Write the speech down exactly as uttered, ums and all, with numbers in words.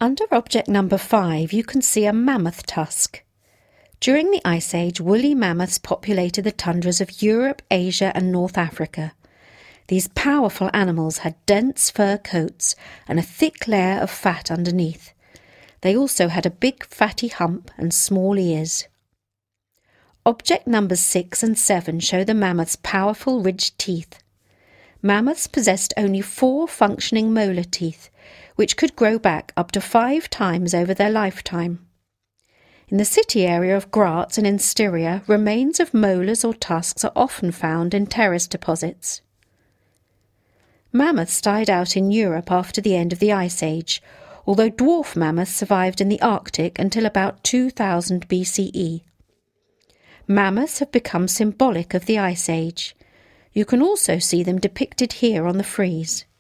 Under object number five, you can see a mammoth tusk. During the Ice Age, woolly mammoths populated the tundras of Europe, Asia and North Africa. These powerful animals had dense fur coats and a thick layer of fat underneath. They also had a big fatty hump and small ears. Object numbers six and seven show the mammoth's powerful ridged teeth. Mammoths possessed only four functioning molar teeth, which could grow back up to five times over their lifetime. In the city area of Graz and in Styria, remains of molars or tusks are often found in terrace deposits. Mammoths died out in Europe after the end of the Ice Age, although dwarf mammoths survived in the Arctic until about two thousand B C E. Mammoths have become symbolic of the Ice Age. You can also see them depicted here on the frieze.